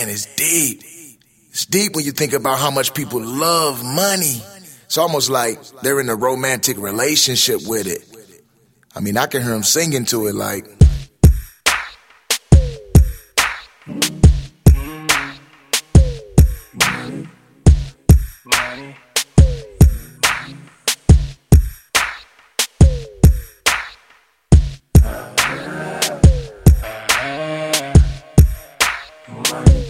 man, it's deep. It's deep when you think about how much people love money. It's almost like they're in a romantic relationship with it. I mean, I can hear them singing to it like... Money.